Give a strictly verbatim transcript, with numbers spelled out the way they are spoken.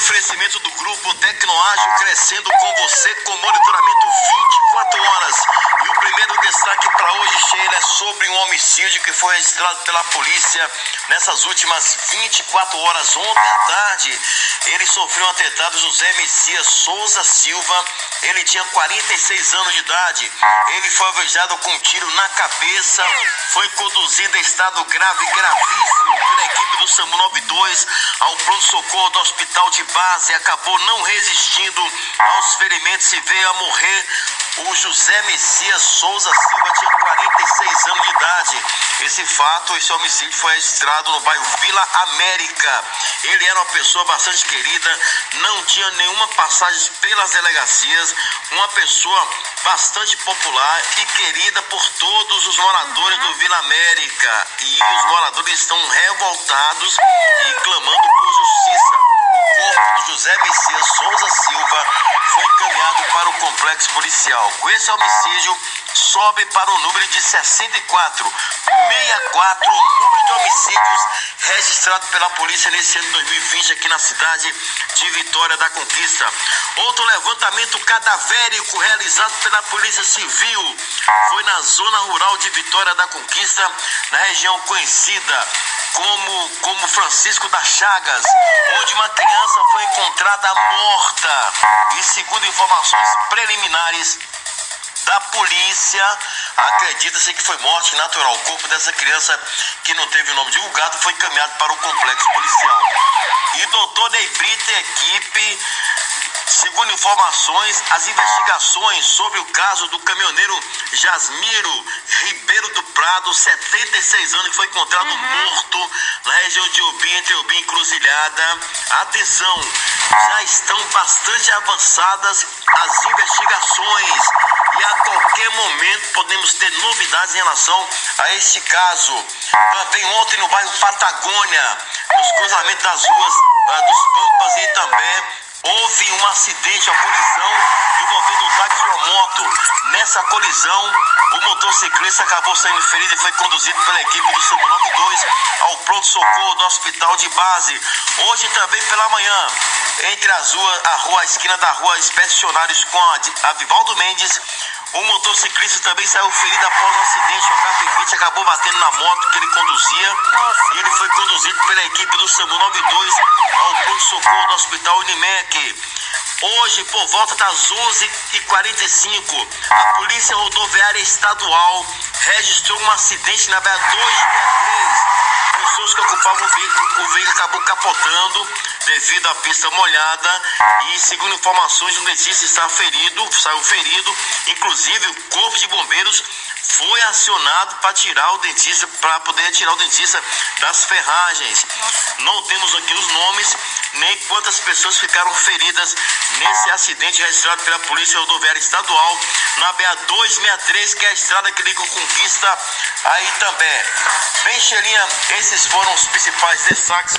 oferecimento do grupo Tecnoágil, crescendo com você com monitoramento vinte e quatro horas. E o primeiro destaque para hoje, Sheila, é sobre um homicídio que foi registrado pela polícia nessas últimas vinte e quatro horas. Ontem à tarde, ele sofreu um atentado. José Messias Souza Silva, ele tinha quarenta e seis anos de idade. Ele foi alvejado com um tiro na cabeça, foi conduzido em estado grave, gravíssimo, pela equipe do SAMU noventa e dois ao pronto-socorro do hospital de base. Acabou não resistindo aos ferimentos e veio a morrer. O José Messias Souza Silva tinha quarenta e seis anos de idade. Esse fato, esse homicídio foi registrado no bairro Vila América. Ele era uma pessoa bastante querida, não tinha nenhuma passagem pelas delegacias, uma pessoa bastante popular e querida por todos os moradores do Vila América. E os moradores estão revoltados e clamando por justiça. O corpo do José Messias Souza Silva foi encaminhado para o complexo policial. Com esse homicídio, sobe para o número de sessenta e quatro, sessenta e quatro, o número de homicídios registrado pela polícia nesse ano de dois mil e vinte aqui na cidade de Vitória da Conquista. Outro levantamento cadavérico realizado pela Polícia Civil foi na zona rural de Vitória da Conquista, na região conhecida como, como Francisco das Chagas, onde uma criança foi encontrada morta. E segundo informações preliminares da polícia, acredita-se que foi morte natural. O corpo dessa criança, que não teve o nome divulgado, foi encaminhado para o complexo policial. E doutor Ney Brito e equipe, segundo informações, as investigações sobre o caso do caminhoneiro Jasmiro Ribeiro do Prado, setenta e seis anos, que foi encontrado uhum. morto na região de Obim, entre Obim e Encruzilhada. Atenção, já estão bastante avançadas as investigações e a qualquer momento podemos ter novidades em relação a este caso. Também ontem no bairro Patagônia, nos cruzamentos das ruas uh, dos Pampas e também houve um acidente, uma colisão envolvendo um táxi e uma moto. Nessa colisão, o motociclista acabou saindo ferido e foi conduzido pela equipe do SAMU noventa e dois ao pronto-socorro do hospital de base. Hoje também pela manhã, entre as ruas, a rua, a esquina da rua Expedicionários com a, a Vivaldo Mendes, o motociclista também saiu ferido após um acidente. O H B vinte acabou batendo na moto que ele conduzia. Nossa. E ele foi conduzido pela equipe do SAMU noventa e dois ao pronto-socorro do hospital Unimed. Hoje, por volta das onze e quarenta e cinco, a Polícia Rodoviária Estadual registrou um acidente na B R duzentos e sessenta e três. Pessoas que ocupavam o veículo, o veículo acabou capotando devido à pista molhada e, segundo informações, um dentista está ferido, saiu ferido. Inclusive, o corpo de bombeiros foi acionado para tirar o dentista, para poder tirar o dentista das ferragens. Não temos aqui os nomes, nem quantas pessoas ficaram feridas nesse acidente registrado pela Polícia Rodoviária Estadual na B R duzentos e sessenta e três, que é a estrada que liga o Conquista aí também. Bem, Xelinha, esses foram os principais destaques.